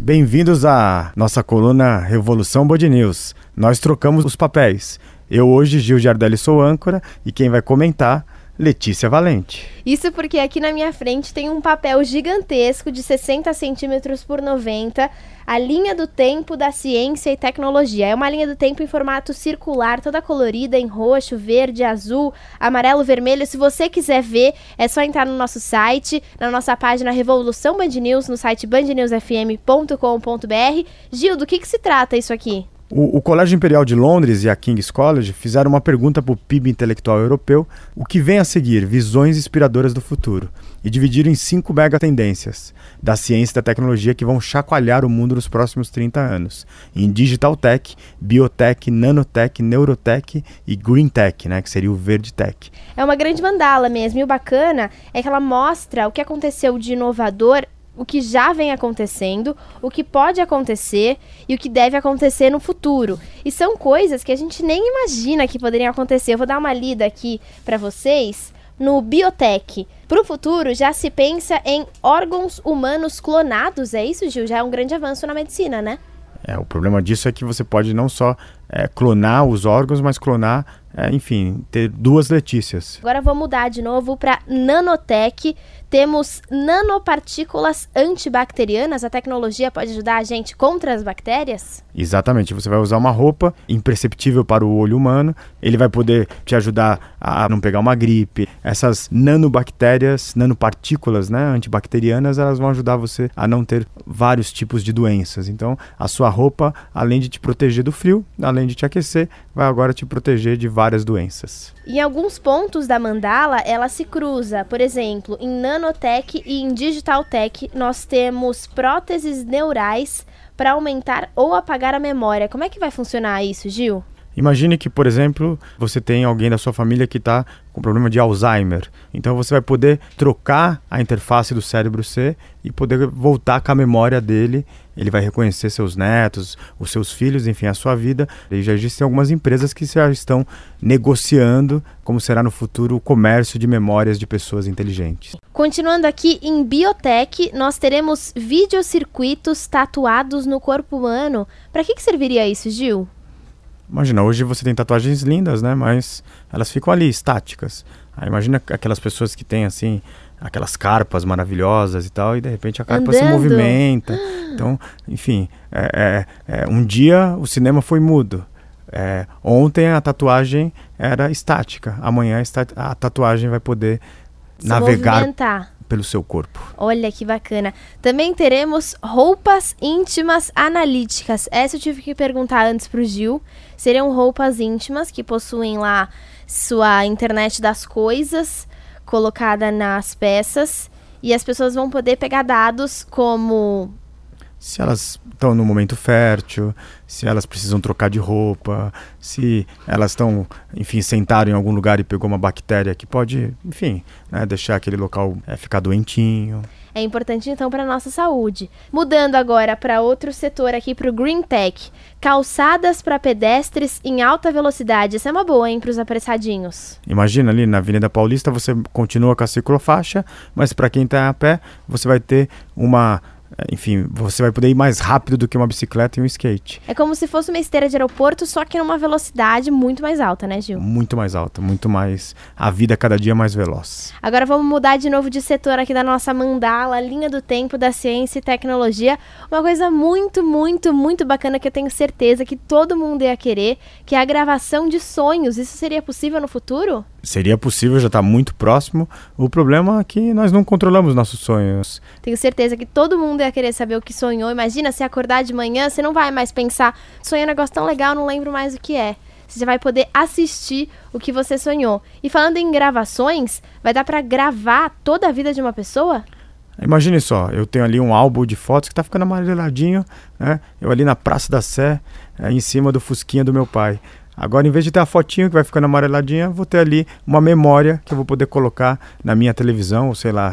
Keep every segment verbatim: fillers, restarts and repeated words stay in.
Bem-vindos à nossa coluna Revolução Band News. Nós trocamos os papéis. Eu hoje, Gil Giardelli, sou âncora e quem vai comentar, Letícia Valente. Isso porque aqui na minha frente tem um papel gigantesco de sessenta centímetros por noventa, a linha do tempo da ciência e tecnologia. É uma linha do tempo em formato circular, toda colorida em roxo, verde, azul, amarelo, vermelho. Se você quiser ver, é só entrar no nosso site, na nossa página Revolução Band News, no site band news f m ponto com ponto b r. Gil, do que, que se trata isso aqui? O, o Colégio Imperial de Londres e a King's College fizeram uma pergunta para o P I B intelectual europeu, o que vem a seguir, visões inspiradoras do futuro, e dividiram em cinco mega tendências da ciência e da tecnologia que vão chacoalhar o mundo nos próximos trinta anos, em Digital Tech, Biotech, Nanotech, Neurotech e Green Tech, né, que seria o Verde Tech. É uma grande mandala mesmo, e o bacana é que ela mostra o que aconteceu de inovador, o que já vem acontecendo, o que pode acontecer e o que deve acontecer no futuro. E são coisas que a gente nem imagina que poderiam acontecer. Eu vou dar uma lida aqui para vocês no Biotech. Para o futuro já se pensa em órgãos humanos clonados. É isso, Gil? Já é um grande avanço na medicina, né? É, o problema disso é que você pode não só é, clonar os órgãos, mas clonar, é, enfim, ter duas Letícias. Agora vou mudar de novo para Nanotech. Temos nanopartículas antibacterianas. A tecnologia pode ajudar a gente contra as bactérias? Exatamente. Você vai usar uma roupa imperceptível para o olho humano. Ele vai poder te ajudar a não pegar uma gripe. Essas nanobactérias, nanopartículas, né, antibacterianas, elas vão ajudar você a não ter vários tipos de doenças. Então, a sua roupa, além de te proteger do frio, além de te aquecer, vai agora te proteger de várias doenças. Em alguns pontos da mandala, ela se cruza. Por exemplo, em Nanotech e em Digital Tech, nós temos próteses neurais para aumentar ou apagar a memória. Como é que vai funcionar isso, Gil? Imagine que, por exemplo, você tem alguém da sua família que está com problema de Alzheimer. Então você vai poder trocar a interface do cérebro C e poder voltar com a memória dele. Ele vai reconhecer seus netos, os seus filhos, enfim, a sua vida. E já existem algumas empresas que já estão negociando como será no futuro o comércio de memórias de pessoas inteligentes. Continuando aqui em Biotech, nós teremos videocircuitos tatuados no corpo humano. Para que, que serviria isso, Gil? Imagina, hoje você tem tatuagens lindas, né? Mas elas ficam ali, estáticas. Aí imagina aquelas pessoas que têm, assim, aquelas carpas maravilhosas e tal, e de repente a carpa Andando. se movimenta. Então, enfim, é, é, é, um dia o cinema foi mudo. É, ontem a tatuagem era estática. Amanhã a, a tatuagem vai poder se navegar movimentar pelo seu corpo. Olha que bacana. Também teremos roupas íntimas analíticas. Essa eu tive que perguntar antes pro Gil. Seriam roupas íntimas que possuem lá sua internet das coisas colocada nas peças e as pessoas vão poder pegar dados como se elas estão no momento fértil, se elas precisam trocar de roupa, se elas estão, enfim, sentaram em algum lugar e pegou uma bactéria que pode, enfim, né, deixar aquele local é, ficar doentinho. É importante, então, para a nossa saúde. Mudando agora para outro setor aqui, para o Green Tech. Calçadas para pedestres em alta velocidade. Essa é uma boa, hein, para os apressadinhos. Imagina ali na Avenida Paulista, você continua com a ciclofaixa, mas para quem está a pé, você vai ter uma... Enfim, você vai poder ir mais rápido do que uma bicicleta e um skate. É como se fosse uma esteira de aeroporto, só que numa velocidade muito mais alta, né, Gil? Muito mais alta, muito mais... A vida cada dia mais veloz. Agora vamos mudar de novo de setor aqui da nossa mandala, linha do tempo da ciência e tecnologia. Uma coisa muito, muito, muito bacana que eu tenho certeza que todo mundo ia querer, que é a gravação de sonhos. Isso seria possível no futuro? Seria possível, já está muito próximo. O problema é que nós não controlamos nossos sonhos. Tenho certeza que todo mundo ia querer saber o que sonhou. Imagina se acordar de manhã, você não vai mais pensar, sonhei um negócio tão legal, não lembro mais o que é. Você já vai poder assistir o que você sonhou. E falando em gravações, vai dar para gravar toda a vida de uma pessoa? Imagine só, eu tenho ali um álbum de fotos que está ficando amareladinho, né? Eu ali na Praça da Sé, é, em cima do fusquinha do meu pai. Agora, em vez de ter a fotinho que vai ficando amareladinha, vou ter ali uma memória que eu vou poder colocar na minha televisão, ou sei lá,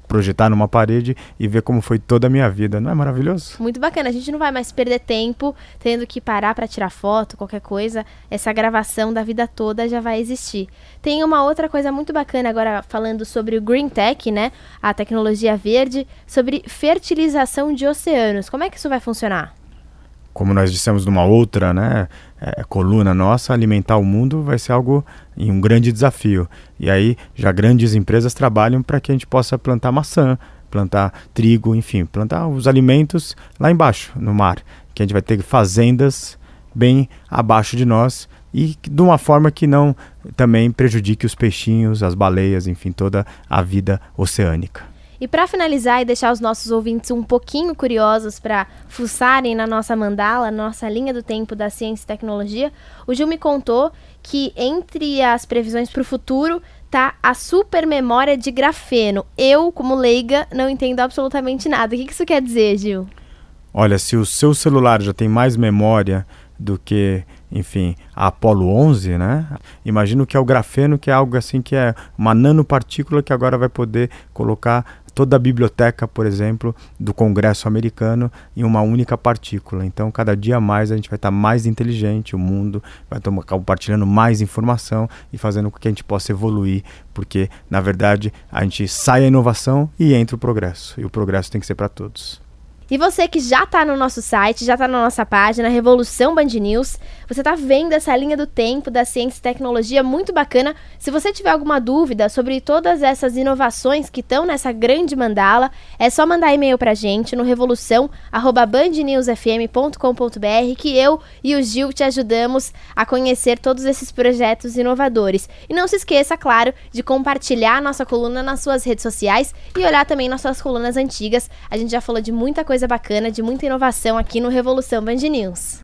projetar numa parede e ver como foi toda a minha vida. Não é maravilhoso? Muito bacana. A gente não vai mais perder tempo tendo que parar para tirar foto, qualquer coisa. Essa gravação da vida toda já vai existir. Tem uma outra coisa muito bacana agora falando sobre o Green Tech, né? A tecnologia verde, sobre fertilização de oceanos. Como é que isso vai funcionar? Como nós dissemos numa outra, né, é, coluna nossa, alimentar o mundo vai ser algo e um grande desafio. E aí já grandes empresas trabalham para que a gente possa plantar maçã, plantar trigo, enfim, plantar os alimentos lá embaixo, no mar. Que a gente vai ter fazendas bem abaixo de nós e de uma forma que não também prejudique os peixinhos, as baleias, enfim, toda a vida oceânica. E para finalizar e deixar os nossos ouvintes um pouquinho curiosos para fuçarem na nossa mandala, nossa linha do tempo da ciência e tecnologia, o Gil me contou que entre as previsões para o futuro tá a supermemória de grafeno. Eu, como leiga, não entendo absolutamente nada. O que isso quer dizer, Gil? Olha, se o seu celular já tem mais memória do que, enfim, a Apollo onze, né? Imagino que é o grafeno, que é algo assim que é uma nanopartícula que agora vai poder colocar toda a biblioteca, por exemplo, do Congresso americano em uma única partícula. Então, cada dia mais a gente vai estar mais inteligente, o mundo vai estar compartilhando mais informação e fazendo com que a gente possa evoluir, porque, na verdade, a gente sai a inovação e entra o progresso. E o progresso tem que ser para todos. E você que já está no nosso site, já está na nossa página, Revolução Band News, você está vendo essa linha do tempo da ciência e tecnologia muito bacana. Se você tiver alguma dúvida sobre todas essas inovações que estão nessa grande mandala, é só mandar e-mail para a gente no revolução arroba band news f m ponto com ponto b r que eu e o Gil te ajudamos a conhecer todos esses projetos inovadores. E não se esqueça, claro, de compartilhar a nossa coluna nas suas redes sociais e olhar também nossas colunas antigas. A gente já falou de muita coisa coisa bacana, de muita inovação aqui no Revolução Band News.